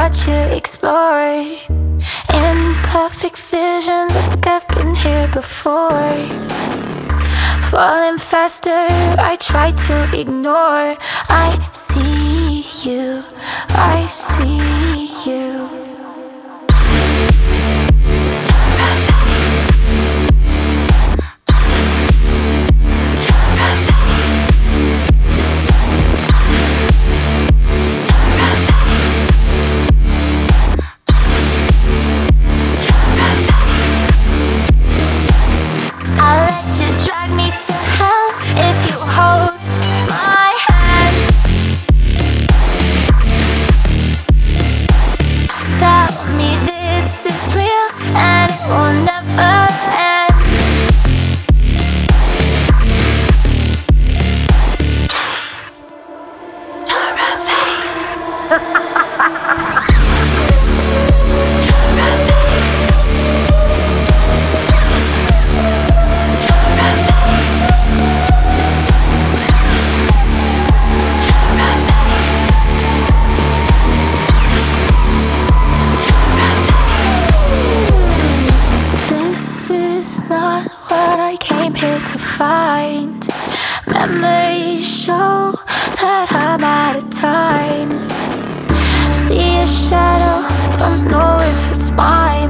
watch you explore imperfect visions like I've been here before. Falling faster, I try to ignore. I see you, I see you. I'll let you drag me to hell if you hold my hand. Tell me this is real and it will never end. This is not what I came here to find. Memories show that I'm out of time. See a shadow, don't know if it's mine.